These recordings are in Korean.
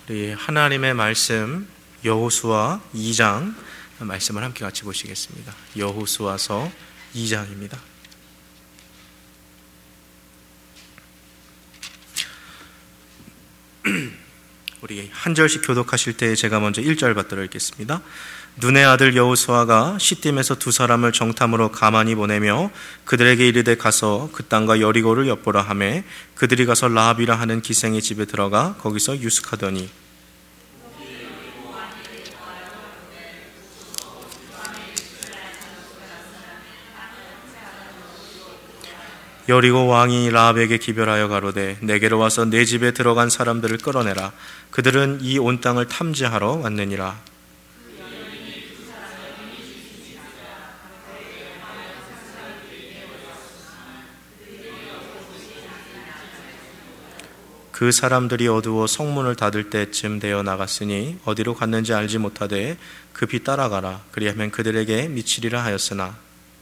우리 하나님의 말씀 여호수아 2장 말씀을 함께 같이 보시겠습니다. 여호수아서 2장입니다. 우리 한 절씩 교독하실 때 제가 먼저 1절 받들어 읽겠습니다. 눈의 아들 여호수아가 시딤에서 두 사람을 정탐으로 가만히 보내며 그들에게 이르되 가서 그 땅과 여리고를 엿보라 하매 그들이 가서 라합이라 하는 기생의 집에 들어가 거기서 유숙하더니 여리고 왕이 라합에게 기별하여 가로되 내게로 와서 내 집에 들어간 사람들을 끌어내라. 그들은 이 온 땅을 탐지하러 왔느니라. 그 사람들이 어두워 성문을 닫을 때쯤 되어 나갔으니 어디로 갔는지 알지 못하되 급히 따라가라. 그리하면 그들에게 미치리라 하였으나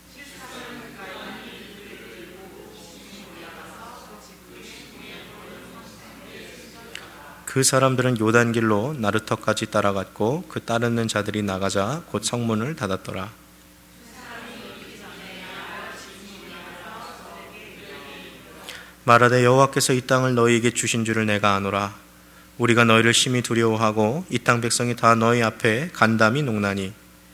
그 사람들은 요단길로 나르터까지 따라갔고 그 따르는 자들이 나가자 곧 성문을 닫았더라. 말하되 여호와께서 이 땅을 너희에게 주신 줄을 내가 아노라. 우리가 너희를 심히 두려워하고 이 땅 백성이 다 너희 앞에 간담이 녹나니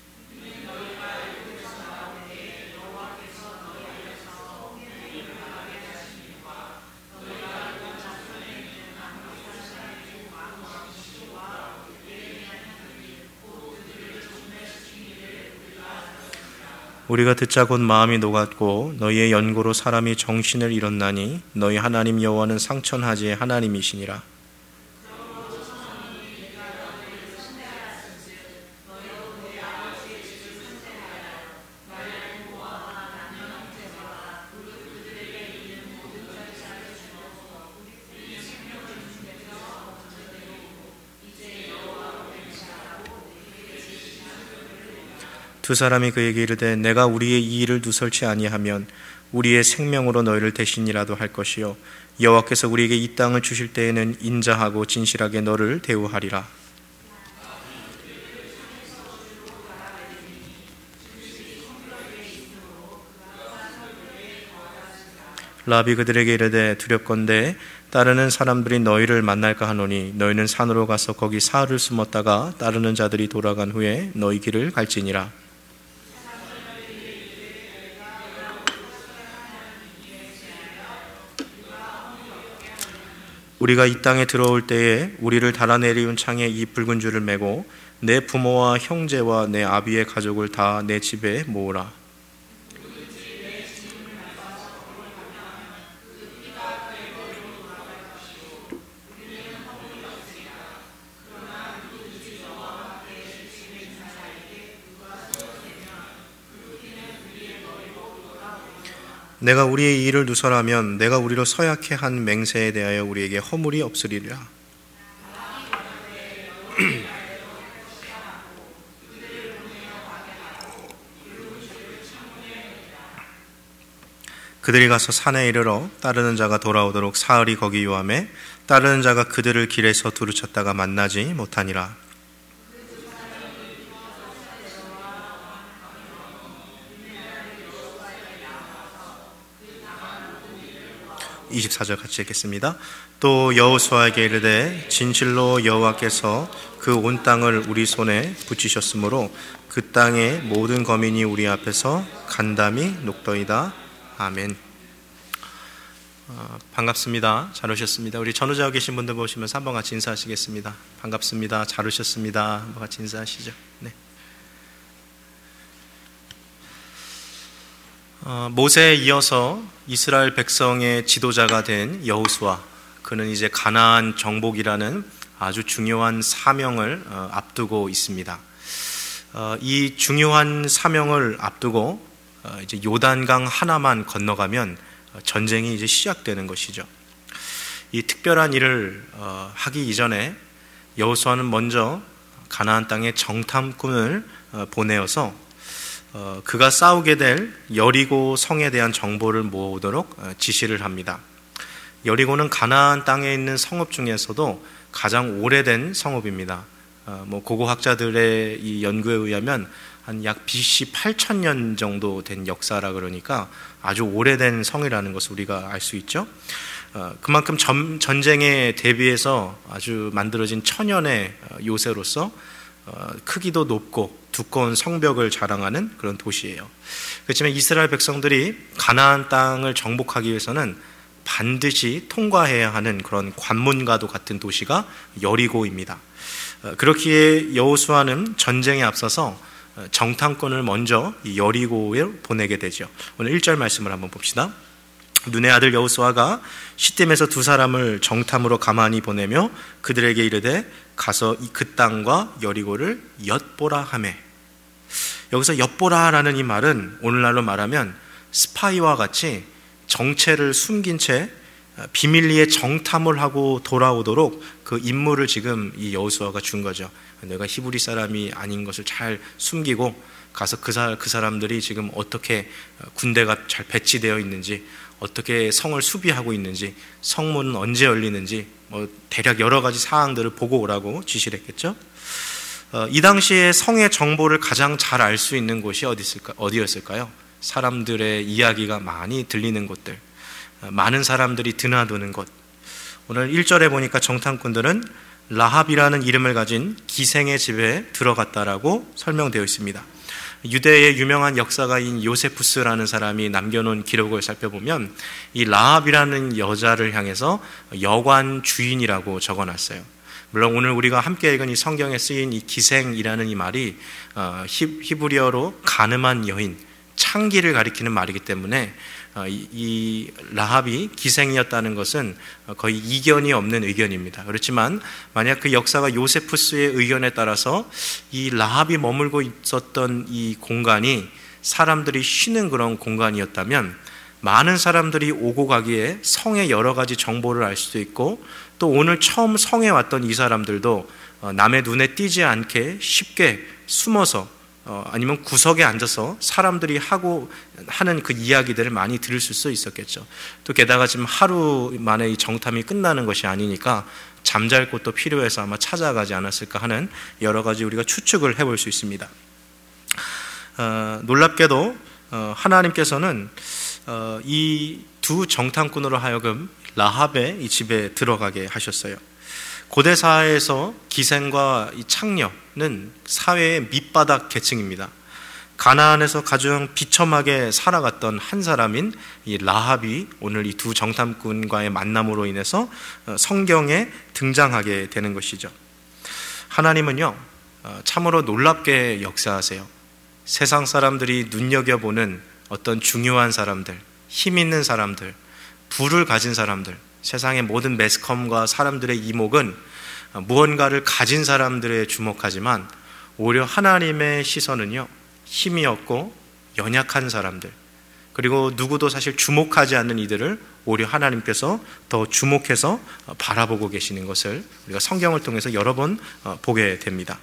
우리가 듣자 곧 마음이 녹았고 너희의 연고로 사람이 정신을 잃었나니 너희 하나님 여호와는 상천하지의 하나님이시니라. 두 사람이 그에게 이르되 내가 우리의 이 일을 누설치 아니하면 우리의 생명으로 너희를 대신이라도 할 것이요 여호와께서 우리에게 이 땅을 주실 때에는 인자하고 진실하게 너를 대우하리라. 라합이 그들에게 이르되 두렵건대 따르는 사람들이 너희를 만날까 하노니 너희는 산으로 가서 거기 사흘을 숨었다가 따르는 자들이 돌아간 후에 너희 길을 갈지니라. 우리가 이 땅에 들어올 때에 우리를 달아내리운 창에 이 붉은 줄을 매고 내 부모와 형제와 내 아비의 가족을 다 내 집에 모으라. 내가 우리의 일을 누설하면 내가 우리로 서약해 한 맹세에 대하여 우리에게 허물이 없으리라. 그들이 가서 산에 이르러 따르는 자가 돌아오도록 사흘이 거기 요함에 따르는 자가 그들을 길에서 두루쳤다가 만나지 못하니라. 24절 같이 읽겠습니다. 또 여호수아에게 이르되 진실로 여호와께서 그 온 땅을 우리 손에 붙이셨으므로 그 땅의 모든 거민이 우리 앞에서 간담이 녹더이다. 아멘. 반갑습니다. 잘 오셨습니다. 우리 전후자와 계신 분들 보시면서 한번 같이 인사하시겠습니다. 반갑습니다. 잘 오셨습니다. 한번 같이 인사하시죠. 네. 모세에 이어서 이스라엘 백성의 지도자가 된 여호수아, 그는 이제 가나안 정복이라는 아주 중요한 사명을 앞두고 있습니다. 이 중요한 사명을 앞두고 이제 요단강 하나만 건너가면 전쟁이 이제 시작되는 것이죠. 이 특별한 일을 하기 이전에 여호수아는 먼저 가나안 땅에 정탐꾼을 보내어서 그가 싸우게 될 여리고 성에 대한 정보를 모으도록 지시를 합니다. 여리고는 가나안 땅에 있는 성읍 중에서도 가장 오래된 성읍입니다. 고고학자들의 이 연구에 의하면 한 약 BC 8000년 정도 된 역사라 그러니까 아주 오래된 성이라는 것을 우리가 알 수 있죠. 그만큼 전쟁에 대비해서 아주 만들어진 천연의 요새로서 크기도 높고 두꺼운 성벽을 자랑하는 그런 도시예요. 그렇지만 이스라엘 백성들이 가나안 땅을 정복하기 위해서는 반드시 통과해야 하는 그런 관문과도 같은 도시가 여리고입니다. 그렇기에 여호수아는 전쟁에 앞서서 정탐꾼을 먼저 여리고에 보내게 되죠. 오늘 1절 말씀을 한번 봅시다. 눈의 아들 여호수아가 시딤에서 두 사람을 정탐으로 가만히 보내며 그들에게 이르되 가서 그 땅과 여리고를 엿보라 하매. 여기서 엿보라라는 이 말은 오늘날로 말하면 스파이와 같이 정체를 숨긴 채 비밀리에 정탐을 하고 돌아오도록 그 임무를 지금 이 여호수아가 준 거죠. 내가 히브리 사람이 아닌 것을 잘 숨기고 가서 그 사람들이 지금 어떻게 군대가 잘 배치되어 있는지, 어떻게 성을 수비하고 있는지, 성문은 언제 열리는지 대략 여러 가지 사항들을 보고 오라고 지시를 했겠죠. 이 당시에 성의 정보를 가장 잘 알 수 있는 곳이 어디였을까요? 사람들의 이야기가 많이 들리는 곳들, 많은 사람들이 드나드는 곳. 오늘 1절에 보니까 정탐꾼들은 라합이라는 이름을 가진 기생의 집에 들어갔다라고 설명되어 있습니다. 유대의 유명한 역사가인 요세푸스라는 사람이 남겨놓은 기록을 살펴보면 이 라합이라는 여자를 향해서 여관 주인이라고 적어놨어요. 물론 오늘 우리가 함께 읽은 이 성경에 쓰인 이 기생이라는 이 말이 히브리어로 가늠한 여인, 창기를 가리키는 말이기 때문에 이 라합이 기생이었다는 것은 거의 이견이 없는 의견입니다. 그렇지만 만약 그 역사가 요세푸스의 의견에 따라서 이 라합이 머물고 있었던 이 공간이 사람들이 쉬는 그런 공간이었다면 많은 사람들이 오고 가기에 성의 여러 가지 정보를 알 수도 있고, 또 오늘 처음 성에 왔던 이 사람들도 남의 눈에 띄지 않게 쉽게 숨어서 아니면 구석에 앉아서 사람들이 하는 그 이야기들을 많이 들을 수 있었겠죠. 또 게다가 지금 하루 만에 이 정탐이 끝나는 것이 아니니까 잠잘 곳도 필요해서 아마 찾아가지 않았을까 하는 여러 가지 우리가 추측을 해볼 수 있습니다. 놀랍게도 하나님께서는 이 두 정탐꾼으로 하여금 라합의 이 집에 들어가게 하셨어요. 고대 사회에서 기생과 이 창녀는 사회의 밑바닥 계층입니다. 가나안에서 가장 비참하게 살아갔던 한 사람인 이 라합이 오늘 이 두 정탐꾼과의 만남으로 인해서 성경에 등장하게 되는 것이죠. 하나님은요, 참으로 놀랍게 역사하세요. 세상 사람들이 눈여겨보는 어떤 중요한 사람들, 힘 있는 사람들, 부를 가진 사람들, 세상의 모든 매스컴과 사람들의 이목은 무언가를 가진 사람들에 주목하지만 오히려 하나님의 시선은요, 힘이 없고 연약한 사람들, 그리고 누구도 사실 주목하지 않는 이들을 오히려 하나님께서 더 주목해서 바라보고 계시는 것을 우리가 성경을 통해서 여러 번 보게 됩니다.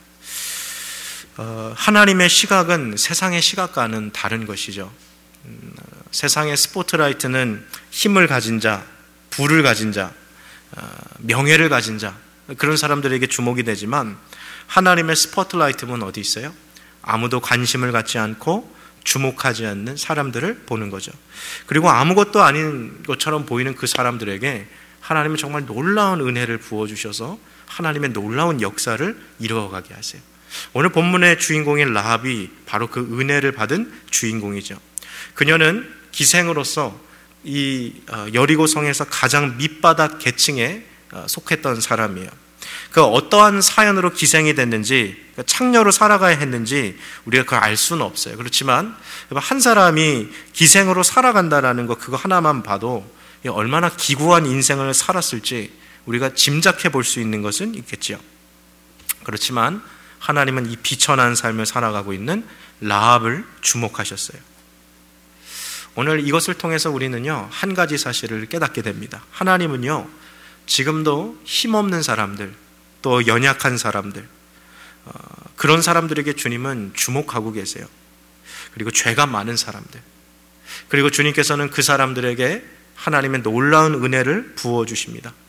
하나님의 시각은 세상의 시각과는 다른 것이죠. 세상의 스포트라이트는 힘을 가진 자, 부를 가진 자, 명예를 가진 자, 그런 사람들에게 주목이 되지만 하나님의 스포트라이트는 어디 있어요? 아무도 관심을 갖지 않고 주목하지 않는 사람들을 보는 거죠. 그리고 아무것도 아닌 것처럼 보이는 그 사람들에게 하나님은 정말 놀라운 은혜를 부어주셔서 하나님의 놀라운 역사를 이루어가게 하세요. 오늘 본문의 주인공인 라합이 바로 그 은혜를 받은 주인공이죠. 그녀는 기생으로서 이 여리고 성에서 가장 밑바닥 계층에 속했던 사람이에요. 그 어떠한 사연으로 기생이 됐는지, 창녀로 살아가야 했는지 우리가 그걸 알 수는 없어요. 그렇지만 한 사람이 기생으로 살아간다라는 것, 그거 하나만 봐도 얼마나 기구한 인생을 살았을지 우리가 짐작해 볼 수 있는 것은 있겠지요. 그렇지만 하나님은 이 비천한 삶을 살아가고 있는 라합을 주목하셨어요. 오늘 이것을 통해서 우리는요, 한 가지 사실을 깨닫게 됩니다. 하나님은요, 지금도 힘없는 사람들, 또 연약한 사람들, 그런 사람들에게 주님은 주목하고 계세요. 그리고 죄가 많은 사람들, 그리고 주님께서는 그 사람들에게 하나님의 놀라운 은혜를 부어주십니다.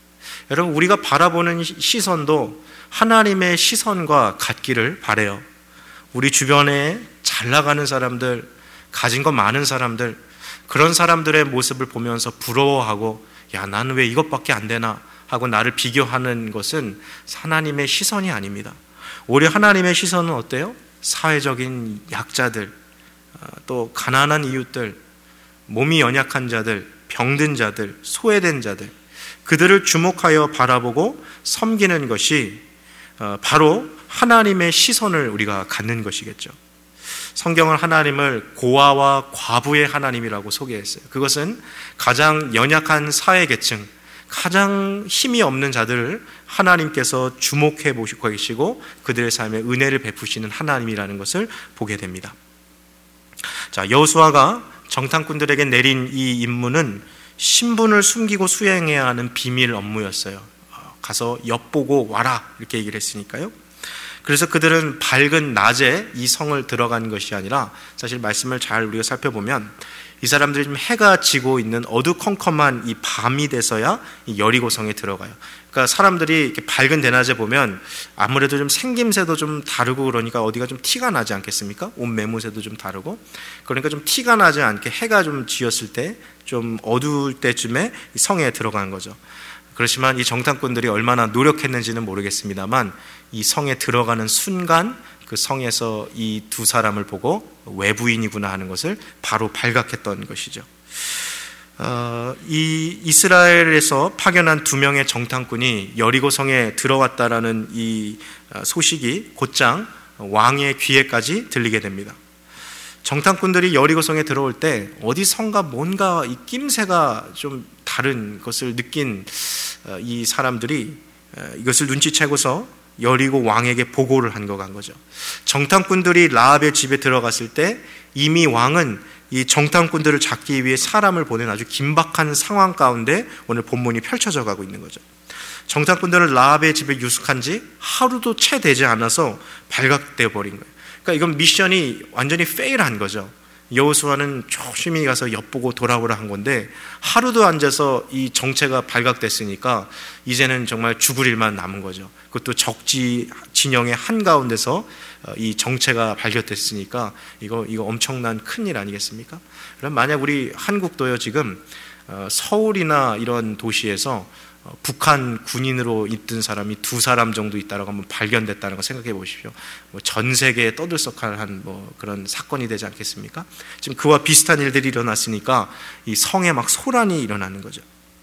여러분, 우리가 바라보는 시선도 하나님의 시선과 같기를 바라요. 우리 주변에 잘 나가는 사람들, 가진 거 많은 사람들, 그런 사람들의 모습을 보면서 부러워하고, 야, 나는 왜 이것밖에 안 되나 하고 나를 비교하는 것은 하나님의 시선이 아닙니다. 오히려 하나님의 시선은 어때요? 사회적인 약자들, 또 가난한 이웃들, 몸이 연약한 자들, 병든 자들, 소외된 자들, 그들을 주목하여 바라보고 섬기는 것이 바로 하나님의 시선을 우리가 갖는 것이겠죠. 성경은 하나님을 고아와 과부의 하나님이라고 소개했어요. 그것은 가장 연약한 사회계층, 가장 힘이 없는 자들을 하나님께서 주목해 보시고 계시고 그들의 삶에 은혜를 베푸시는 하나님이라는 것을 보게 됩니다. 자, 여호수아가 정탐꾼들에게 내린 이 임무는 신분을 숨기고 수행해야 하는 비밀 업무였어요. 가서 엿보고 와라 이렇게 얘기를 했으니까요. 그래서 그들은 밝은 낮에 이 성을 들어간 것이 아니라, 사실 말씀을 잘 우리가 살펴보면 이 사람들이 좀 해가 지고 있는 어두컴컴한 이 밤이 돼서야 이 여리고성에 들어가요. 그러니까 사람들이 이렇게 밝은 대낮에 보면 아무래도 좀 생김새도 좀 다르고 그러니까 어디가 좀 티가 나지 않겠습니까? 옷 매무새도 좀 다르고, 그러니까 좀 티가 나지 않게 해가 좀 지었을 때 좀 어두울 때쯤에 이 성에 들어간 거죠. 그렇지만 이 정탐꾼들이 얼마나 노력했는지는 모르겠습니다만 이 성에 들어가는 순간 그 성에서 이 두 사람을 보고 외부인이구나 하는 것을 바로 발각했던 것이죠. 이 이스라엘에서 파견한 2명의 정탐꾼이 여리고 성에 들어왔다라는 이 소식이 곧장 왕의 귀에까지 들리게 됩니다. 정탐꾼들이 여리고 성에 들어올 때 어디 성과 뭔가 이 낌새가 좀 다른 것을 느낀 이 사람들이 이것을 눈치채고서 여리고 왕에게 보고를 한 거죠. 정탐꾼들이 라합의 집에 들어갔을 때 이미 왕은 이 정탐꾼들을 잡기 위해 사람을 보낸 아주 긴박한 상황 가운데 오늘 본문이 펼쳐져 가고 있는 거죠. 정탐꾼들은 라합의 집에 유숙한 지 하루도 채 되지 않아서 발각되어 버린 거예요. 그러니까 이건 미션이 완전히 페일한 거죠. 여호수아는 조심히 가서 엿보고 돌아오라 한 건데 하루도 앉아서 이 정체가 발각됐으니까 이제는 정말 죽을 일만 남은 거죠. 그것도 적지 진영의 한가운데서 이 정체가 발견됐으니까 이거 엄청난 큰일 아니겠습니까? 그럼 만약 우리 한국도요, 지금 서울이나 이런 도시에서 북한 군인으로 있던 사람이 2사람 정도 있다라고 한번 발견됐다는 거 생각해 보십시오. 전 세계에 떠들썩한 그런 사건이 되지 않겠습니까? 지금 그와 비슷한 일들이 일어났으니까 이 성에 막 소란이 일어나는 거죠.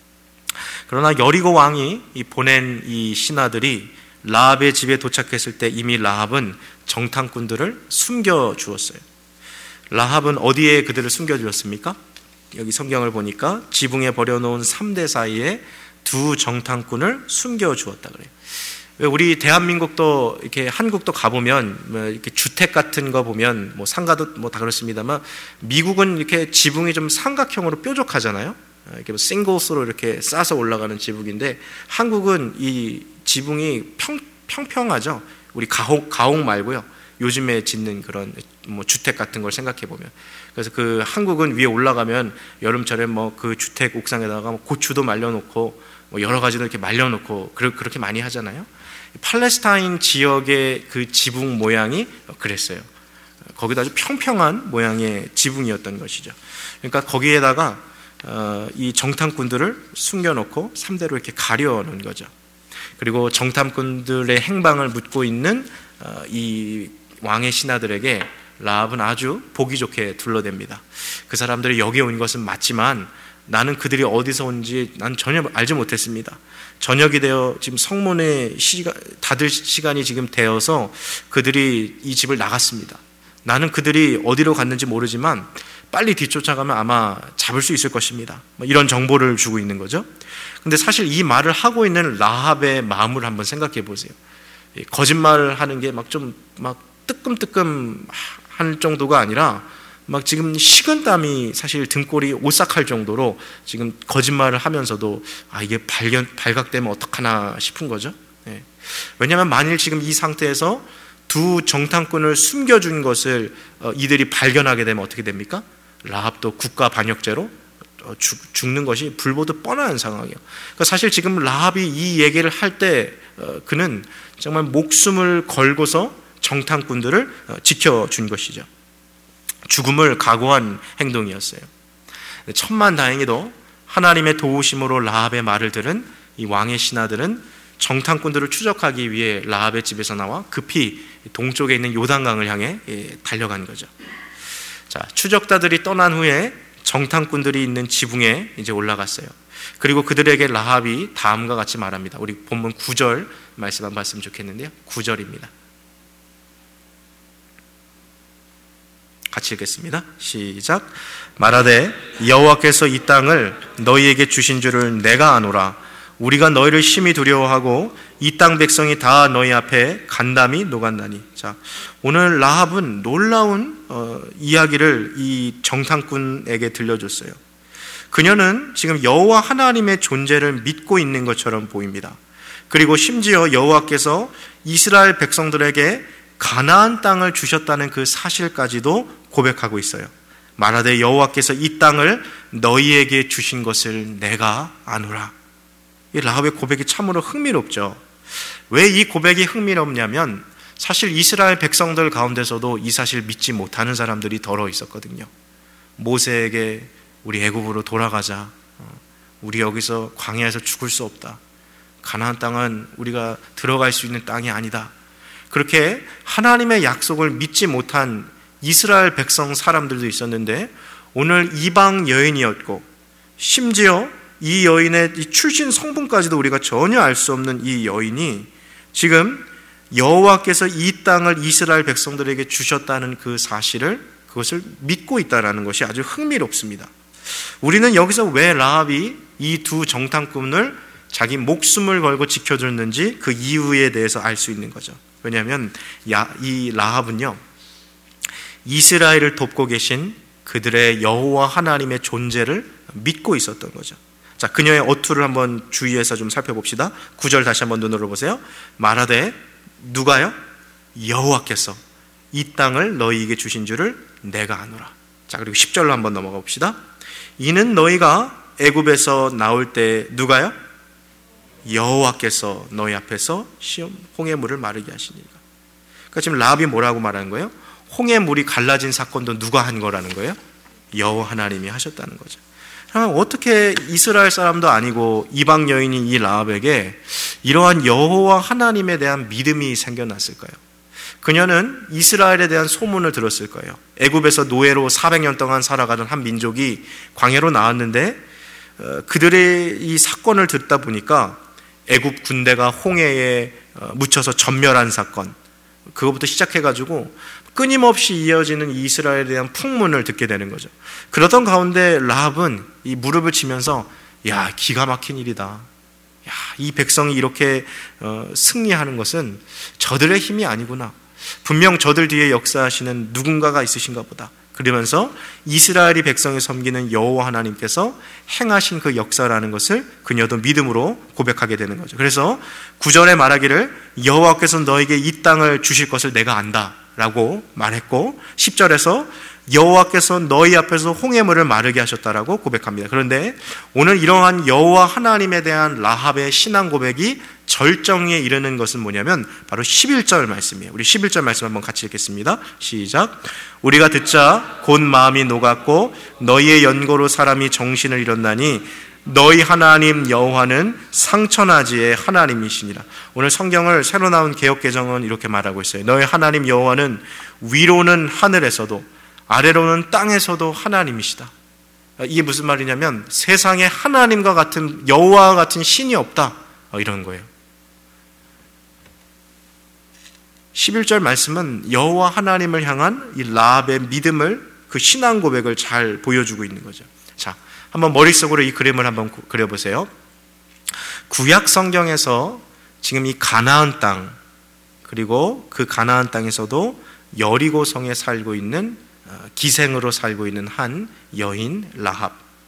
그러나 여리고 왕이 보낸 이 신하들이 라합의 집에 도착했을 때 이미 라합은 정탐꾼들을 숨겨 주었어요. 라합은 어디에 그들을 숨겨 주었습니까? 여기 성경을 보니까 지붕에 버려놓은 3대 사이에 2 정탐꾼을 숨겨 주었다 그래요. 왜 우리 대한민국도 이렇게 한국도 가보면 이렇게 주택 같은 거 보면 상가도 다 그렇습니다만 미국은 이렇게 지붕이 좀 삼각형으로 뾰족하잖아요. 이렇게 싱글스로 이렇게 싸서 올라가는 지붕인데 한국은 이 지붕이 평평하죠. 우리 가옥 말고요. 요즘에 짓는 그런 주택 같은 걸 생각해 보면, 그래서 그 한국은 위에 올라가면 여름철에 그 주택 옥상에다가 고추도 말려놓고 여러 가지도 이렇게 말려놓고 그렇게 많이 하잖아요. 팔레스타인 지역의 그 지붕 모양이 그랬어요. 거기도 아주 평평한 모양의 지붕이었던 것이죠. 그러니까 거기에다가 이 정탐꾼들을 숨겨놓고 3대로 이렇게 가려놓은 거죠. 그리고 정탐꾼들의 행방을 묻고 있는 이 왕의 신하들에게 라합은 아주 보기 좋게 둘러댑니다. 그 사람들이 여기에 온 것은 맞지만 나는 그들이 어디서 온지 난 전혀 알지 못했습니다. 저녁이 되어 지금 성문에 닫을 시간이 지금 되어서 그들이 이 집을 나갔습니다. 나는 그들이 어디로 갔는지 모르지만 빨리 뒤쫓아가면 아마 잡을 수 있을 것입니다. 이런 정보를 주고 있는 거죠. 근데 사실 이 말을 하고 있는 라합의 마음을 한번 생각해 보세요. 거짓말을 하는 게 좀 뜨끔뜨끔 할 정도가 아니라 지금 식은땀이 사실 등골이 오싹할 정도로 지금 거짓말을 하면서도 이게 발각되면 어떡하나 싶은 거죠. 왜냐하면 만일 지금 이 상태에서 2 정탐꾼을 숨겨준 것을 이들이 발견하게 되면 어떻게 됩니까? 라합도 국가 반역죄로 죽는 것이 불보듯 뻔한 상황이에요. 그러니까 사실 지금 라합이 이 얘기를 할 때 그는 정말 목숨을 걸고서 정탐꾼들을 지켜준 것이죠. 죽음을 각오한 행동이었어요. 천만다행히도 하나님의 도우심으로 라합의 말을 들은 이 왕의 신하들은 정탐꾼들을 추적하기 위해 라합의 집에서 나와 급히 동쪽에 있는 요단강을 향해 달려간 거죠. 자, 추적자들이 떠난 후에 정탐꾼들이 있는 지붕에 이제 올라갔어요. 그리고 그들에게 라합이 다음과 같이 말합니다. 우리 본문 9절 말씀 한번 봤으면 좋겠는데요. 9절입니다. 같이 읽겠습니다. 시작. 말하되 여호와께서 이 땅을 너희에게 주신 줄을 내가 아노라. 우리가 너희를 심히 두려워하고 이 땅 백성이 다 너희 앞에 간담이 녹았나니. 자, 오늘 라합은 놀라운 이야기를 이 정탐꾼에게 들려줬어요. 그녀는 지금 여호와 하나님의 존재를 믿고 있는 것처럼 보입니다. 그리고 심지어 여호와께서 이스라엘 백성들에게 가나안 땅을 주셨다는 그 사실까지도 고백하고 있어요. 말하되 여호와께서 이 땅을 너희에게 주신 것을 내가 아노라. 이 라합의 고백이 참으로 흥미롭죠. 왜 이 고백이 흥미롭냐면 사실 이스라엘 백성들 가운데서도 이 사실 믿지 못하는 사람들이 더러 있었거든요. 모세에게 우리 애굽으로 돌아가자. 우리 여기서 광야에서 죽을 수 없다. 가나안 땅은 우리가 들어갈 수 있는 땅이 아니다. 그렇게 하나님의 약속을 믿지 못한 이스라엘 백성 사람들도 있었는데 오늘 이방 여인이었고 심지어 이 여인의 이 출신 성분까지도 우리가 전혀 알 수 없는 이 여인이 지금 여호와께서 이 땅을 이스라엘 백성들에게 주셨다는 그 사실을 그것을 믿고 있다는 것이 아주 흥미롭습니다. 우리는 여기서 왜 라합이 이 두 정탐꾼을 자기 목숨을 걸고 지켜줬는지 그 이유에 대해서 알 수 있는 거죠. 왜냐하면 이 라합은요 이스라엘을 돕고 계신 그들의 여호와 하나님의 존재를 믿고 있었던 거죠. 자, 그녀의 어투를 한번 주의해서 좀 살펴봅시다. 9절 다시 한번 눈으로 보세요. 말하되 누가요? 여호와께서 이 땅을 너희에게 주신 줄을 내가 아노라. 자, 그리고 10절로 한번 넘어가 봅시다. 이는 너희가 애굽에서 나올 때 누가요? 여호와께서 너희 앞에서 시험 홍해 물을 마르게 하시니까. 그러니까 지금 라합이 뭐라고 말하는 거예요? 홍해 물이 갈라진 사건도 누가 한 거라는 거예요? 여호와 하나님이 하셨다는 거죠. 그럼 어떻게 이스라엘 사람도 아니고 이방 여인인 이 라합에게 이러한 여호와 하나님에 대한 믿음이 생겨났을까요? 그녀는 이스라엘에 대한 소문을 들었을 거예요. 애굽에서 노예로 400년 동안 살아가던 한 민족이 광야로 나왔는데 그들의 이 사건을 듣다 보니까 애굽 군대가 홍해에 묻혀서 전멸한 사건, 그것부터 시작해가지고 끊임없이 이어지는 이스라엘에 대한 풍문을 듣게 되는 거죠. 그러던 가운데 라합은 이 무릎을 치면서 야, 기가 막힌 일이다. 야, 이 백성이 이렇게 승리하는 것은 저들의 힘이 아니구나. 분명 저들 뒤에 역사하시는 누군가가 있으신가 보다. 그러면서 이스라엘이 백성을 섬기는 여호와 하나님께서 행하신 그 역사라는 것을 그녀도 믿음으로 고백하게 되는 거죠. 그래서 9절에 말하기를 여호와께서 너에게 이 땅을 주실 것을 내가 안다 라고 말했고 10절에서 여호와께서 너희 앞에서 홍해물을 마르게 하셨다라고 고백합니다. 그런데 오늘 이러한 여호와 하나님에 대한 라합의 신앙 고백이 절정에 이르는 것은 뭐냐면 바로 11절 말씀이에요. 우리 11절 말씀 한번 같이 읽겠습니다. 시작. 우리가 듣자 곧 마음이 녹았고 너희의 연고로 사람이 정신을 잃었나니 너희 하나님 여호와는 상천하지의 하나님이시니라. 오늘 성경을 새로 나온 개역개정은 이렇게 말하고 있어요. 너희 하나님 여호와는 위로는 하늘에서도 아래로는 땅에서도 하나님이시다. 이게 무슨 말이냐면 세상에 하나님과 같은 여호와와 같은 신이 없다 이런 거예요. 11절 말씀은 여호와 하나님을 향한 이 라합의 믿음을 그 신앙 고백을 잘 보여주고 있는 거죠. 자, 한번 머릿속으로 이 그림을 한번 그려보세요. 구약 성경에서 지금 이 가나안 땅 그리고 그 가나안 땅에서도 여리고 성에 살고 있는 기생으로 살고 있는 한 여인 라합.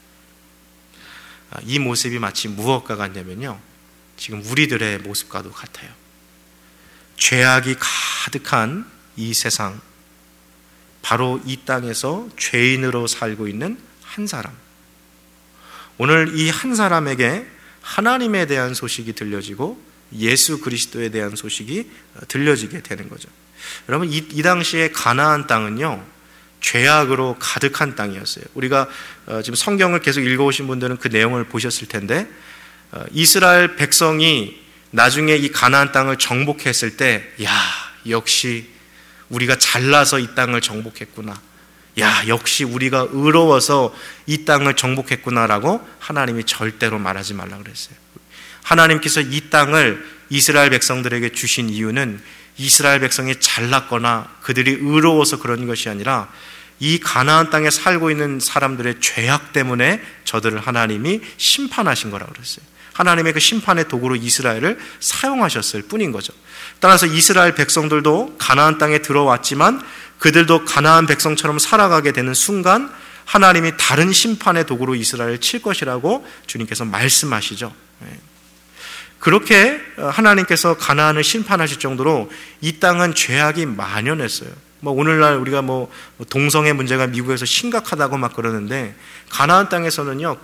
이 모습이 마치 무엇과 같냐면요, 지금 우리들의 모습과도 같아요. 죄악이 가득한 이 세상, 바로 이 땅에서 죄인으로 살고 있는 한 사람. 오늘 이 한 사람에게 하나님에 대한 소식이 들려지고 예수 그리스도에 대한 소식이 들려지게 되는 거죠. 여러분, 이 당시에 가나안 땅은요, 죄악으로 가득한 땅이었어요. 우리가 지금 성경을 계속 읽어오신 분들은 그 내용을 보셨을 텐데, 이스라엘 백성이 나중에 이 가나안 땅을 정복했을 때, 야, 역시 우리가 잘나서 이 땅을 정복했구나, 야, 역시 우리가 의로워서 이 땅을 정복했구나라고 하나님이 절대로 말하지 말라 그랬어요. 하나님께서 이 땅을 이스라엘 백성들에게 주신 이유는 이스라엘 백성이 잘났거나 그들이 의로워서 그런 것이 아니라 이 가나안 땅에 살고 있는 사람들의 죄악 때문에 저들을 하나님이 심판하신 거라고 그랬어요. 하나님의 그 심판의 도구로 이스라엘을 사용하셨을 뿐인 거죠. 따라서 이스라엘 백성들도 가나안 땅에 들어왔지만 그들도 가나안 백성처럼 살아가게 되는 순간 하나님이 다른 심판의 도구로 이스라엘을 칠 것이라고 주님께서 말씀하시죠. 그렇게 하나님께서 가나안을 심판하실 정도로 이 땅은 죄악이 만연했어요. 오늘날 우리가 동성애 문제가 미국에서 심각하다고 막 그러는데, 가나안 땅에서는요,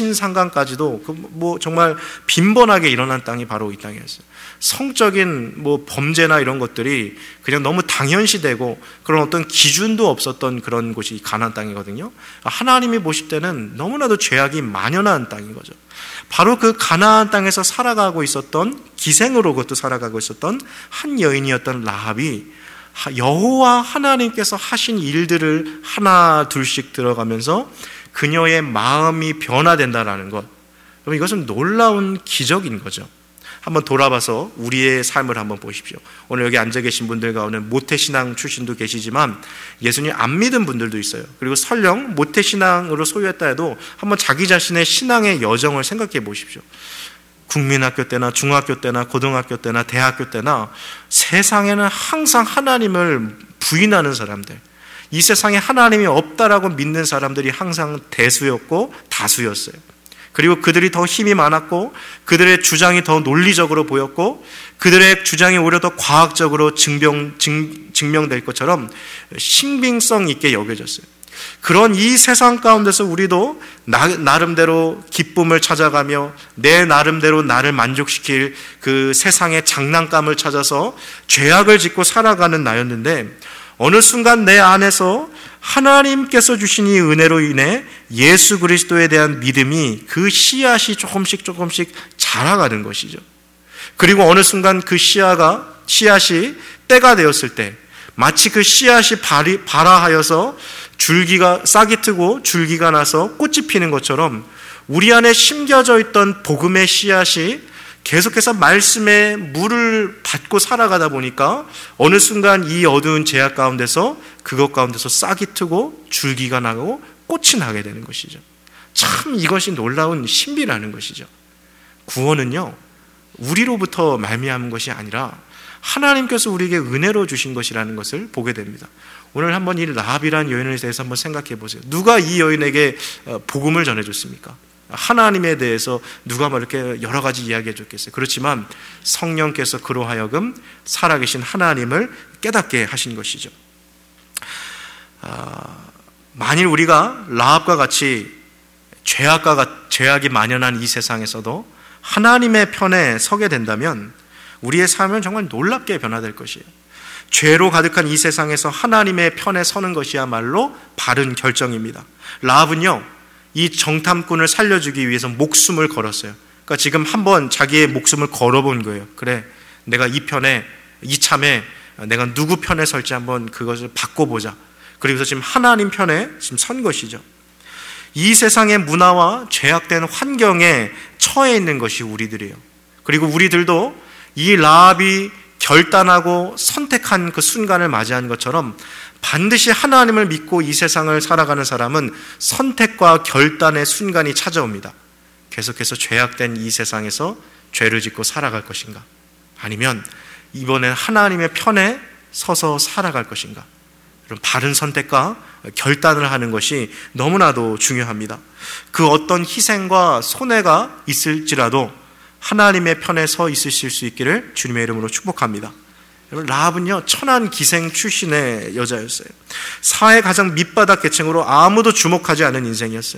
근친상간까지도 정말 빈번하게 일어난 땅이 바로 이 땅이었어요. 성적인 범죄나 이런 것들이 그냥 너무 당연시되고 그런 어떤 기준도 없었던 그런 곳이 가나안 땅이거든요. 하나님이 보실 때는 너무나도 죄악이 만연한 땅인 거죠. 바로 그 가나안 땅에서 살아가고 있었던, 기생으로 그것도 살아가고 있었던 한 여인이었던 라합이 여호와 하나님께서 하신 일들을 하나 둘씩 들어가면서 그녀의 마음이 변화된다라는 것, 그럼 이것은 놀라운 기적인 거죠. 한번 돌아봐서 우리의 삶을 한번 보십시오. 오늘 여기 앉아 계신 분들 가운데 모태신앙 출신도 계시지만 예수님 안 믿은 분들도 있어요. 그리고 설령 모태신앙으로 소유했다 해도 한번 자기 자신의 신앙의 여정을 생각해 보십시오. 국민학교 때나 중학교 때나 고등학교 때나 대학교 때나 세상에는 항상 하나님을 부인하는 사람들, 이 세상에 하나님이 없다라고 믿는 사람들이 항상 대수였고 다수였어요. 그리고 그들이 더 힘이 많았고 그들의 주장이 더 논리적으로 보였고 그들의 주장이 오히려 더 과학적으로 증명될 것처럼 신빙성 있게 여겨졌어요. 그런 이 세상 가운데서 우리도 나름대로 기쁨을 찾아가며 내 나름대로 나를 만족시킬 그 세상의 장난감을 찾아서 죄악을 짓고 살아가는 나였는데, 어느 순간 내 안에서 하나님께서 주신 이 은혜로 인해 예수 그리스도에 대한 믿음이 그 씨앗이 조금씩 자라가는 것이죠. 그리고 어느 순간 그 씨앗이 때가 되었을 때 마치 그 씨앗이 발아하여서 싹이 트고 줄기가 나서 꽃이 피는 것처럼 우리 안에 심겨져 있던 복음의 씨앗이 계속해서 말씀의 물을 받고 살아가다 보니까 어느 순간 이 어두운 죄악 가운데서 그것 가운데서 싹이 트고 줄기가 나고 꽃이 나게 되는 것이죠. 참 이것이 놀라운 신비라는 것이죠. 구원은요, 우리로부터 말미암은 것이 아니라 하나님께서 우리에게 은혜로 주신 것이라는 것을 보게 됩니다. 오늘 한번 이 라합이라는 여인에 대해서 한번 생각해 보세요. 누가 이 여인에게 복음을 전해줬습니까? 하나님에 대해서 누가 이렇게 여러 가지 이야기해 줬겠어요. 그렇지만 성령께서 그로 하여금 살아계신 하나님을 깨닫게 하신 것이죠. 만일 우리가 라합과 같이 죄악이 만연한 이 세상에서도 하나님의 편에 서게 된다면 우리의 삶은 정말 놀랍게 변화될 것이에요. 죄로 가득한 이 세상에서 하나님의 편에 서는 것이야말로 바른 결정입니다. 라합은요, 이 정탐꾼을 살려주기 위해서 목숨을 걸었어요. 그러니까 지금 한번 자기의 목숨을 걸어본 거예요. 그래, 내가 이참에 내가 누구 편에 설지 한번 그것을 바꿔보자. 그리고서 지금 하나님 편에 지금 선 것이죠. 이 세상의 문화와 죄악된 환경에 처해 있는 것이 우리들이에요. 그리고 우리들도 이 라합이 결단하고 선택한 그 순간을 맞이한 것처럼 반드시 하나님을 믿고 이 세상을 살아가는 사람은 선택과 결단의 순간이 찾아옵니다. 계속해서 죄악된 이 세상에서 죄를 짓고 살아갈 것인가, 아니면 이번엔 하나님의 편에 서서 살아갈 것인가, 이런 바른 선택과 결단을 하는 것이 너무나도 중요합니다. 그 어떤 희생과 손해가 있을지라도 하나님의 편에 서 있으실 수 있기를 주님의 이름으로 축복합니다. 여러분, 라합은요, 천한 기생 출신의 여자였어요. 사회 가장 밑바닥 계층으로 아무도 주목하지 않은 인생이었어요.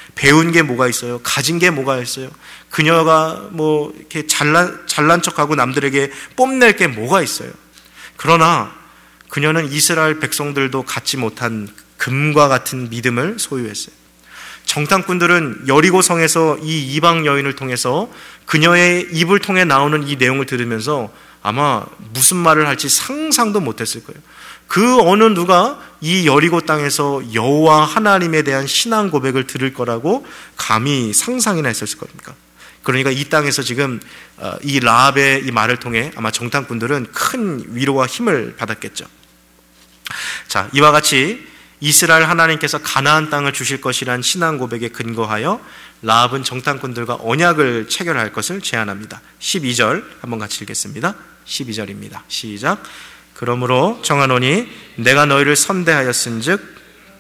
배운 게 뭐가 있어요? 가진 게 뭐가 있어요? 그녀가 뭐 이렇게 잘난 척하고 남들에게 뽐낼 게 뭐가 있어요? 그러나 그녀는 이스라엘 백성들도 갖지 못한 금과 같은 믿음을 소유했어요. 정탐꾼들은 여리고 성에서 이 이방 여인을 통해서 그녀의 입을 통해 나오는 이 내용을 들으면서 아마 무슨 말을 할지 상상도 못했을 거예요. 그 어느 누가 이 여리고 땅에서 여호와 하나님에 대한 신앙 고백을 들을 거라고 감히 상상이나 했었을 겁니까? 그러니까 이 땅에서 지금 이 라합의 이 말을 통해 아마 정탐꾼들은 큰 위로와 힘을 받았겠죠. 자, 이와 같이 이스라엘 하나님께서 가나안 땅을 주실 것이란 신앙 고백에 근거하여 라합은 정탐꾼들과 언약을 체결할 것을 제안합니다. 12절 한번 같이 읽겠습니다. 12절입니다. 시작. 그러므로 정하노니 내가 너희를 선대하였은즉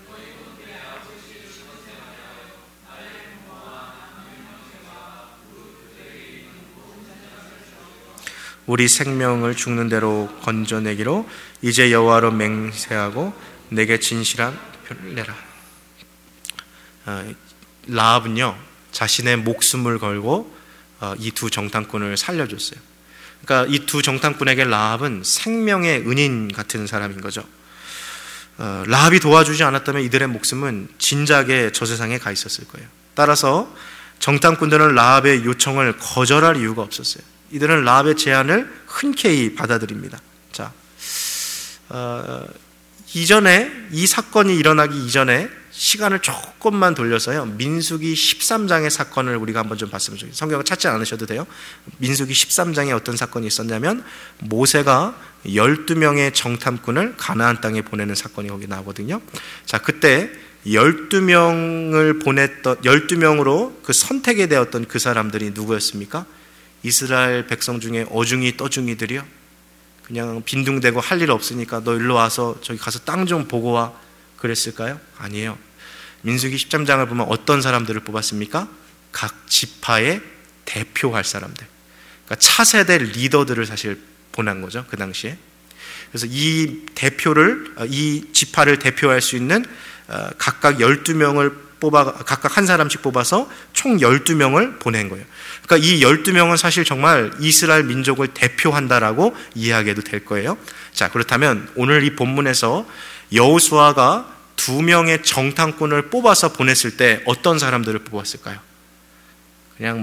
우리 생명을 죽는 대로 건져내기로 이제 여호와로 맹세하고 내게 진실한 표를 내라. 라합은요 자신의 목숨을 걸고 이 두 정탐꾼을 살려줬어요. 그러니까 이 두 정탐꾼에게 라합은 생명의 은인 같은 사람인 거죠. 라합이 도와주지 않았다면 이들의 목숨은 진작에 저 세상에 가 있었을 거예요. 따라서 정탐꾼들은 라합의 요청을 거절할 이유가 없었어요. 이들은 라합의 제안을 흔쾌히 받아들입니다. 자, 이전에 이 사건이 일어나기 이전에 시간을 조금만 돌려서요 민수기 13장의 사건을 우리가 한번 좀 봤으면 좋겠어요. 성경을 찾지 않으셔도 돼요. 민수기 13장에 어떤 사건이 있었냐면 모세가 12명의 정탐꾼을 가나안 땅에 보내는 사건이 거기 나오거든요. 자, 그때 12명으로 그 선택이 되었던 그 사람들이 누구였습니까? 이스라엘 백성 중에 어중이 떠중이들이요, 그냥 빈둥대고 할 일 없으니까 너 일로 와서 저기 가서 땅 좀 보고 와 그랬을까요? 아니에요. 민수기 13장을 보면 어떤 사람들을 뽑았습니까? 각 지파의 대표할 사람들, 그러니까 차세대 리더들을 사실 보낸 거죠, 그 당시에. 그래서 이 지파를 대표할 수 있는 각각 12명을 각각 한 사람씩 뽑아서 총 12명을 보낸 거예요. 그러니까 이 12명은 사실 정말 이스라엘 민족을 대표한다라고 이해하게도 될 거예요. 자, 그렇다면 오늘 이 본문에서 여호수아가 2명의 정탐꾼을 뽑아서 보냈을 때 어떤 사람들을 뽑았을까요? 그냥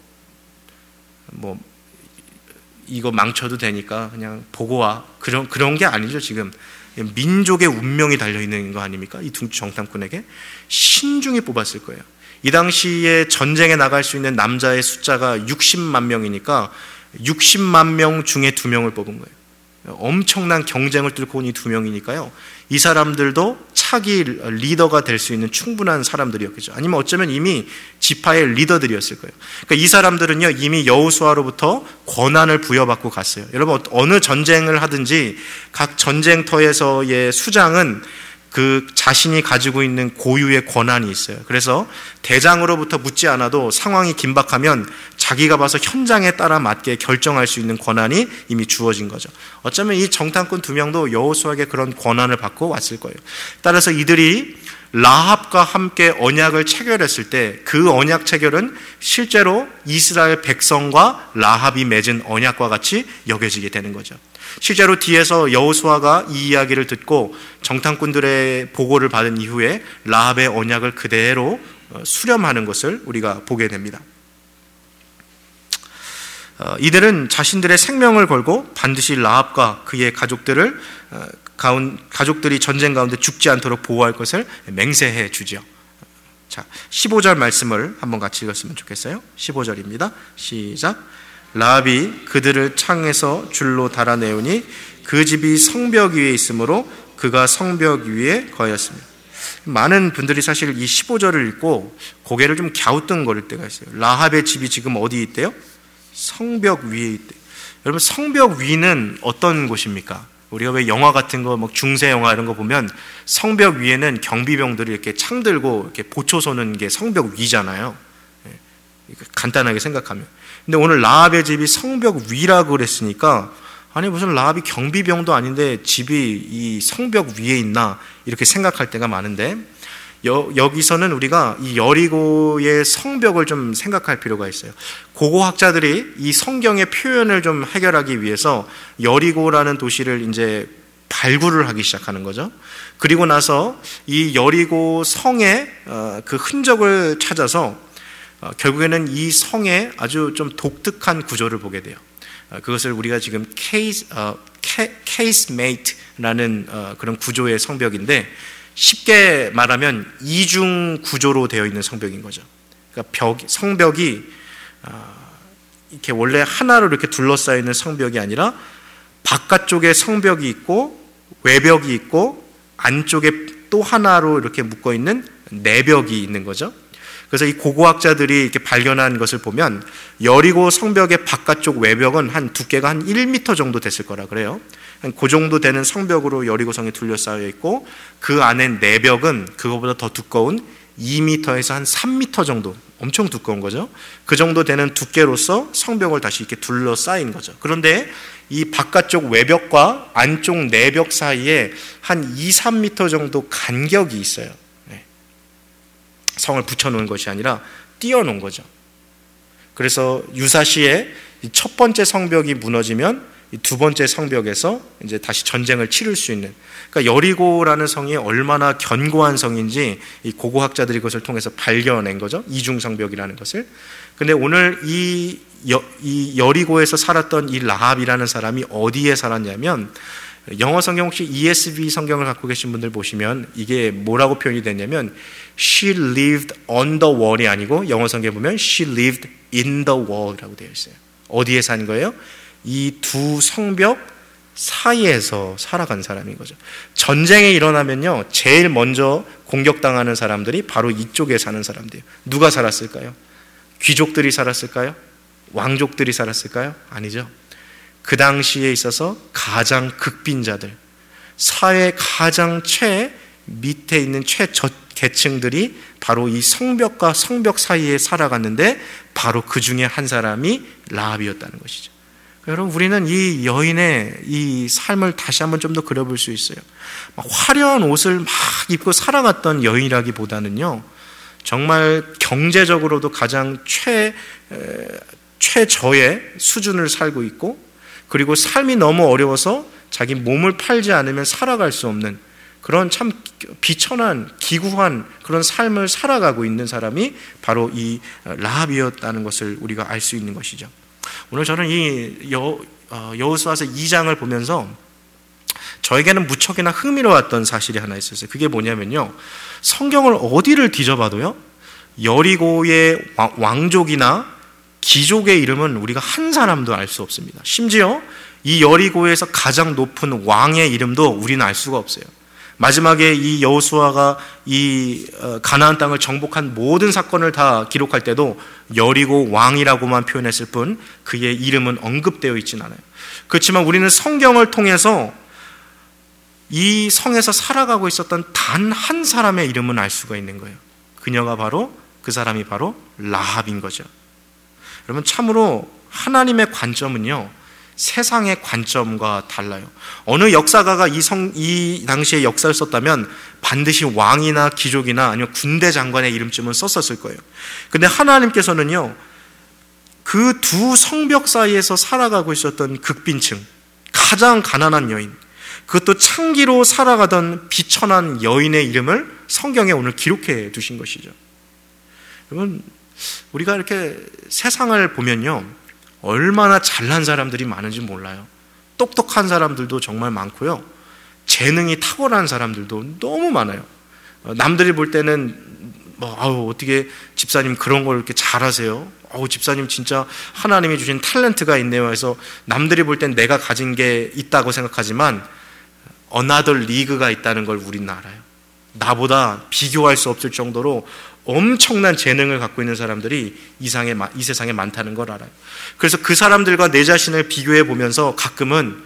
이거 망쳐도 되니까 그냥 보고 와, 그런 게 아니죠. 지금 민족의 운명이 달려있는 거 아닙니까? 이 두 정탐꾼에게 신중히 뽑았을 거예요. 이 당시에 전쟁에 나갈 수 있는 남자의 숫자가 60만 명이니까 60만 명 중에 2명을 뽑은 거예요. 엄청난 경쟁을 뚫고 온 이 2명이니까요 이 사람들도 차기 리더가 될 수 있는 충분한 사람들이었겠죠. 아니면 어쩌면 이미 지파의 리더들이었을 거예요. 그러니까 이 사람들은요 이미 여호수아로부터 권한을 부여받고 갔어요. 여러분, 어느 전쟁을 하든지 각 전쟁터에서의 수장은 그 자신이 가지고 있는 고유의 권한이 있어요. 그래서 대장으로부터 묻지 않아도 상황이 긴박하면 자기가 봐서 현장에 따라 맞게 결정할 수 있는 권한이 이미 주어진 거죠. 어쩌면 이 정탐꾼 2명도 여호수아에게 그런 권한을 받고 왔을 거예요. 따라서 이들이 라합과 함께 언약을 체결했을 때 그 언약 체결은 실제로 이스라엘 백성과 라합이 맺은 언약과 같이 여겨지게 되는 거죠. 실제로 뒤에서 여호수아가 이 이야기를 듣고 정탐꾼들의 보고를 받은 이후에 라합의 언약을 그대로 수렴하는 것을 우리가 보게 됩니다. 이들은 자신들의 생명을 걸고 반드시 라합과 그의 가족들이 전쟁 가운데 죽지 않도록 보호할 것을 맹세해 주죠. 자, 15절 말씀을 한번 같이 읽었으면 좋겠어요. 15절입니다. 시작. 라합이 그들을 창에서 줄로 달아내오니 그 집이 성벽 위에 있으므로 그가 성벽 위에 거하였습니다. 많은 분들이 사실 이 15절을 읽고 고개를 좀 갸우뚱거릴 때가 있어요. 라합의 집이 지금 어디 있대요? 성벽 위에 있대요. 여러분, 성벽 위는 어떤 곳입니까? 우리가 왜 영화 같은 거, 중세 영화 이런 거 보면 성벽 위에는 경비병들이 이렇게 창 들고 이렇게 보초 서는 게 성벽 위잖아요. 간단하게 생각하면. 근데 오늘 라합의 집이 성벽 위라고 그랬으니까, 아니 무슨 라합이 경비병도 아닌데 집이 이 성벽 위에 있나 이렇게 생각할 때가 많은데, 여기서는 우리가 이 여리고의 성벽을 좀 생각할 필요가 있어요. 고고학자들이 이 성경의 표현을 좀 해결하기 위해서 여리고라는 도시를 이제 발굴을 하기 시작하는 거죠. 그리고 나서 이 여리고 성의 그 흔적을 찾아서 결국에는 이 성의 아주 좀 독특한 구조를 보게 돼요. 그것을 우리가 지금 casemate라는 그런 구조의 성벽인데, 쉽게 말하면 이중 구조로 되어 있는 성벽인 거죠. 그러니까 성벽이 이렇게 원래 하나로 이렇게 둘러싸여 있는 성벽이 아니라 바깥쪽에 성벽이 있고 외벽이 있고 안쪽에 또 하나로 이렇게 묶어 있는 내벽이 있는 거죠. 그래서 이 고고학자들이 이렇게 발견한 것을 보면 여리고 성벽의 바깥쪽 외벽은 한 두께가 한 1m 정도 됐을 거라 그래요. 그 정도 되는 성벽으로 여리고성이 둘러싸여 있고, 그 안에 내벽은 그거보다 더 두꺼운 2m에서 한 3m 정도, 엄청 두꺼운 거죠. 그 정도 되는 두께로서 성벽을 다시 이렇게 둘러싸인 거죠. 그런데 이 바깥쪽 외벽과 안쪽 내벽 사이에 한 2, 3m 정도 간격이 있어요. 성을 붙여놓은 것이 아니라 띄워놓은 거죠. 그래서 유사시에 첫 번째 성벽이 무너지면 이 두 번째 성벽에서 이제 다시 전쟁을 치를 수 있는, 그러니까 여리고라는 성이 얼마나 견고한 성인지 이 고고학자들이 그것을 통해서 발견한 거죠. 이중 성벽이라는 것을. 근데 오늘 이 여리고에서 살았던 이 라합이라는 사람이 어디에 살았냐면, 영어 성경 혹시 ESV 성경을 갖고 계신 분들 보시면 이게 뭐라고 표현이 됐냐면 She lived on the wall이 아니고 영어 성경에 보면 She lived in the wall이라고 되어 있어요. 어디에 산 거예요? 이 두 성벽 사이에서 살아간 사람인 거죠. 전쟁이 일어나면요, 제일 먼저 공격당하는 사람들이 바로 이쪽에 사는 사람들이에요. 누가 살았을까요? 귀족들이 살았을까요? 왕족들이 살았을까요? 아니죠. 그 당시에 있어서 가장 극빈자들, 사회 가장 밑에 있는 최저계층들이 바로 이 성벽과 성벽 사이에 살아갔는데, 바로 그 중에 한 사람이 라합이었다는 것이죠. 여러분, 우리는 이 여인의 이 삶을 다시 한번 좀 더 그려볼 수 있어요. 화려한 옷을 막 입고 살아갔던 여인이라기보다는요, 정말 경제적으로도 가장 최저의 수준을 살고 있고, 그리고 삶이 너무 어려워서 자기 몸을 팔지 않으면 살아갈 수 없는 그런 참 비천한 기구한 그런 삶을 살아가고 있는 사람이 바로 이 라합이었다는 것을 우리가 알 수 있는 것이죠. 오늘 저는 이 여호수아서 2장을 보면서 저에게는 무척이나 흥미로웠던 사실이 하나 있었어요. 그게 뭐냐면요, 성경을 어디를 뒤져봐도요, 여리고의 왕족이나 귀족의 이름은 우리가 한 사람도 알 수 없습니다. 심지어 이 여리고에서 가장 높은 왕의 이름도 우리는 알 수가 없어요. 마지막에 이 여호수아가 이 가나안 땅을 정복한 모든 사건을 다 기록할 때도 여리고 왕이라고만 표현했을 뿐 그의 이름은 언급되어 있진 않아요. 그렇지만 우리는 성경을 통해서 이 성에서 살아가고 있었던 단 한 사람의 이름은 알 수가 있는 거예요. 그 사람이 바로 라합인 거죠. 여러분, 참으로 하나님의 관점은요, 세상의 관점과 달라요. 어느 역사가가 이 당시에 역사를 썼다면 반드시 왕이나 귀족이나 아니면 군대 장관의 이름쯤은 썼었을 거예요. 근데 하나님께서는요, 그 두 성벽 사이에서 살아가고 있었던 극빈층, 가장 가난한 여인, 그것도 창기로 살아가던 비천한 여인의 이름을 성경에 오늘 기록해 두신 것이죠. 여러분, 우리가 이렇게 세상을 보면요, 얼마나 잘난 사람들이 많은지 몰라요. 똑똑한 사람들도 정말 많고요, 재능이 탁월한 사람들도 너무 많아요. 남들이 볼 때는 어떻게 집사님 그런 걸 이렇게 잘하세요? 집사님 진짜 하나님이 주신 탤런트가 있네요 해서 남들이 볼 땐 내가 가진 게 있다고 생각하지만 another league가 있다는 걸 우리는 알아요. 나보다 비교할 수 없을 정도로 엄청난 재능을 갖고 있는 사람들이 이 세상에 많다는 걸 알아요. 그래서 그 사람들과 내 자신을 비교해 보면서 가끔은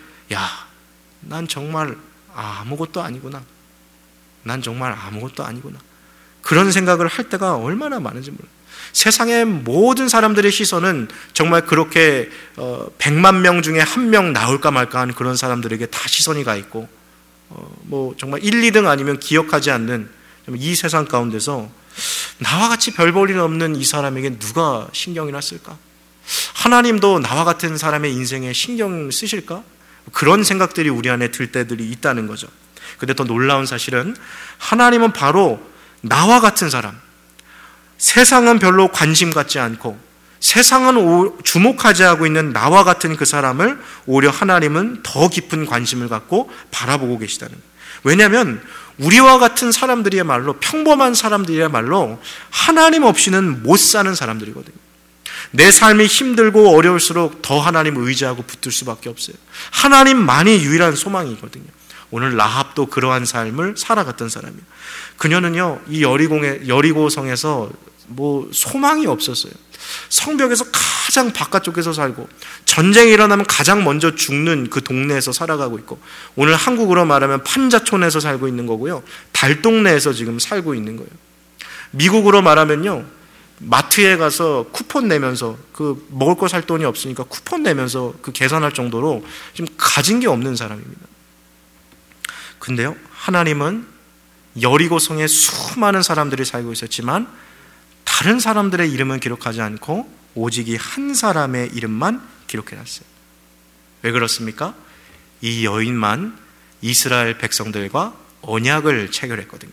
난 정말 아무것도 아니구나. 난 정말 아무것도 아니구나. 그런 생각을 할 때가 얼마나 많은지 몰라요. 세상의 모든 사람들의 시선은 정말 그렇게 100만 명 중에 한 명 나올까 말까 하는 그런 사람들에게 다 시선이 가 있고, 정말 1, 2등 아니면 기억하지 않는 이 세상 가운데서 나와 같이 별 볼 일 없는 이 사람에게 누가 신경이나 쓸까? 하나님도 나와 같은 사람의 인생에 신경 쓰실까? 그런 생각들이 우리 안에 들 때들이 있다는 거죠. 근데 더 놀라운 사실은 하나님은 바로 나와 같은 사람, 세상은 별로 관심 갖지 않고 세상은 주목하지 않고 있는 나와 같은 그 사람을 오히려 하나님은 더 깊은 관심을 갖고 바라보고 계시다는 거예요. 왜냐하면 우리와 같은 사람들이야말로, 평범한 사람들이야말로 하나님 없이는 못 사는 사람들이거든요. 내 삶이 힘들고 어려울수록 더 하나님을 의지하고 붙들 수밖에 없어요. 하나님만이 유일한 소망이거든요. 오늘 라합도 그러한 삶을 살아갔던 사람이에요. 그녀는요, 이 여리고성에서 소망이 없었어요. 성벽에서 가장 바깥쪽에서 살고 전쟁이 일어나면 가장 먼저 죽는 그 동네에서 살아가고 있고, 오늘 한국으로 말하면 판자촌에서 살고 있는 거고요, 달동네에서 지금 살고 있는 거예요. 미국으로 말하면요, 마트에 가서 쿠폰 내면서, 그 먹을 거 살 돈이 없으니까 쿠폰 내면서 그 계산할 정도로 지금 가진 게 없는 사람입니다. 근데요, 하나님은 여리고성에 수많은 사람들이 살고 있었지만 다른 사람들의 이름은 기록하지 않고 오직 이 한 사람의 이름만 기록해놨어요. 왜 그렇습니까? 이 여인만 이스라엘 백성들과 언약을 체결했거든요.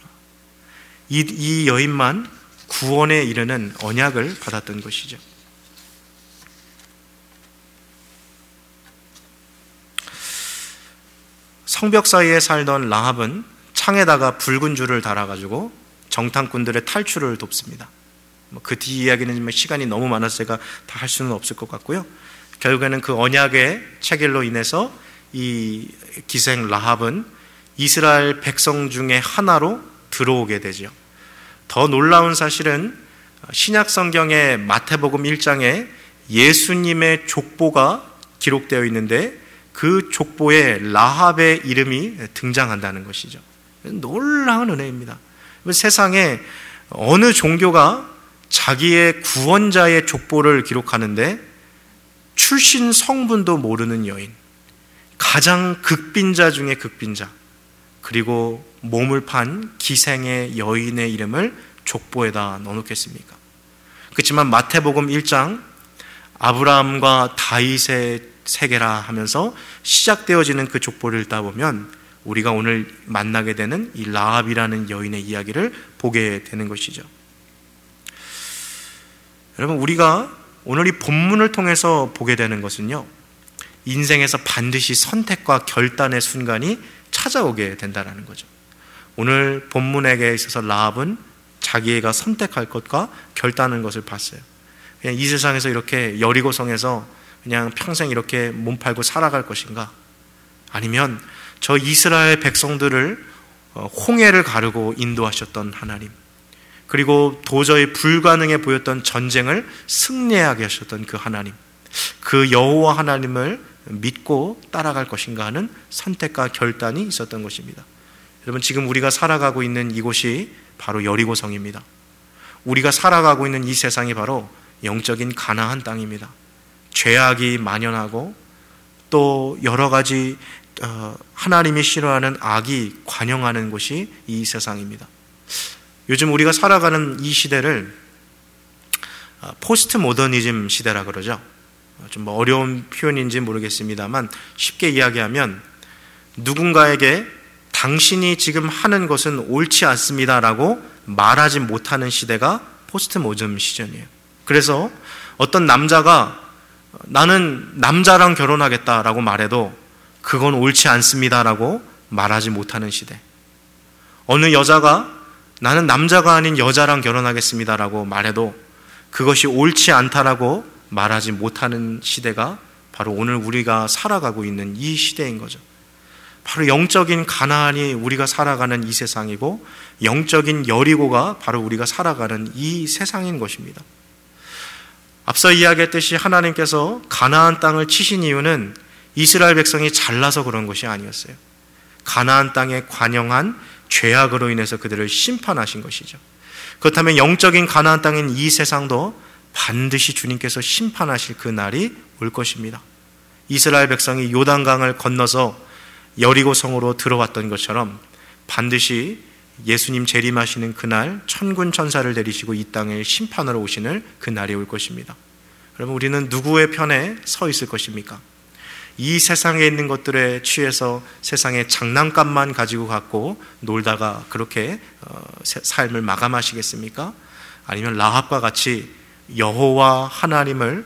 이 여인만 구원에 이르는 언약을 받았던 것이죠. 성벽 사이에 살던 라합은 창에다가 붉은 줄을 달아가지고 정탐꾼들의 탈출을 돕습니다. 그 뒤 이야기는 시간이 너무 많아서 제가 다 할 수는 없을 것 같고요. 결국에는 그 언약의 체결로 인해서 이 기생 라합은 이스라엘 백성 중에 하나로 들어오게 되죠. 더 놀라운 사실은 신약 성경의 마태복음 1장에 예수님의 족보가 기록되어 있는데 그 족보에 라합의 이름이 등장한다는 것이죠. 놀라운 은혜입니다. 세상에 어느 종교가 자기의 구원자의 족보를 기록하는데 출신 성분도 모르는 여인, 가장 극빈자 중에 극빈자, 그리고 몸을 판 기생의 여인의 이름을 족보에다 넣어놓겠습니까? 그렇지만 마태복음 1장 아브라함과 다윗의 세계라 하면서 시작되어지는 그 족보를 읽다 보면 우리가 오늘 만나게 되는 이 라합이라는 여인의 이야기를 보게 되는 것이죠. 여러분, 우리가 오늘 이 본문을 통해서 보게 되는 것은요, 인생에서 반드시 선택과 결단의 순간이 찾아오게 된다는 거죠. 오늘 본문에게 있어서 라합은 자기가 선택할 것과 결단하는 것을 봤어요. 그냥 이 세상에서 이렇게 여리고성에서 그냥 평생 이렇게 몸 팔고 살아갈 것인가? 아니면 저 이스라엘 백성들을 홍해를 가르고 인도하셨던 하나님, 그리고 도저히 불가능해 보였던 전쟁을 승리하게 하셨던 그 하나님, 그 여호와 하나님을 믿고 따라갈 것인가 하는 선택과 결단이 있었던 것입니다. 여러분, 지금 우리가 살아가고 있는 이곳이 바로 여리고성입니다. 우리가 살아가고 있는 이 세상이 바로 영적인 가나안 땅입니다. 죄악이 만연하고 또 여러 가지 하나님이 싫어하는 악이 관영하는 곳이 이 세상입니다. 요즘 우리가 살아가는 이 시대를 포스트 모더니즘 시대라 그러죠. 좀 어려운 표현인지 모르겠습니다만 쉽게 이야기하면 누군가에게 당신이 지금 하는 것은 옳지 않습니다라고 말하지 못하는 시대가 포스트 모더니즘 시절이에요. 그래서 어떤 남자가 나는 남자랑 결혼하겠다라고 말해도 그건 옳지 않습니다라고 말하지 못하는 시대. 어느 여자가 나는 남자가 아닌 여자랑 결혼하겠습니다라고 말해도 그것이 옳지 않다라고 말하지 못하는 시대가 바로 오늘 우리가 살아가고 있는 이 시대인 거죠. 바로 영적인 가나안이 우리가 살아가는 이 세상이고 영적인 여리고가 바로 우리가 살아가는 이 세상인 것입니다. 앞서 이야기했듯이 하나님께서 가나안 땅을 치신 이유는 이스라엘 백성이 잘나서 그런 것이 아니었어요. 가나안 땅에 관영한 죄악으로 인해서 그들을 심판하신 것이죠. 그렇다면 영적인 가나안 땅인 이 세상도 반드시 주님께서 심판하실 그 날이 올 것입니다. 이스라엘 백성이 요단강을 건너서 여리고성으로 들어왔던 것처럼 반드시 예수님 재림하시는 그날 천군 천사를 데리시고 이 땅에 심판하러 오시는 그날이 올 것입니다. 여러분, 우리는 누구의 편에 서 있을 것입니까? 이 세상에 있는 것들에 취해서 세상의 장난감만 가지고 갖고 놀다가 그렇게 삶을 마감하시겠습니까? 아니면 라합과 같이 여호와 하나님을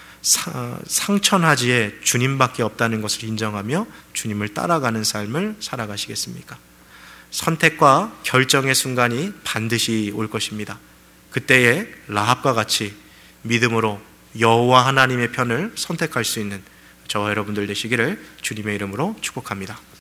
상천하지에 주님밖에 없다는 것을 인정하며 주님을 따라가는 삶을 살아가시겠습니까? 선택과 결정의 순간이 반드시 올 것입니다. 그때에 라합과 같이 믿음으로 여호와 하나님의 편을 선택할 수 있는 저와 여러분들 되시기를 주님의 이름으로 축복합니다.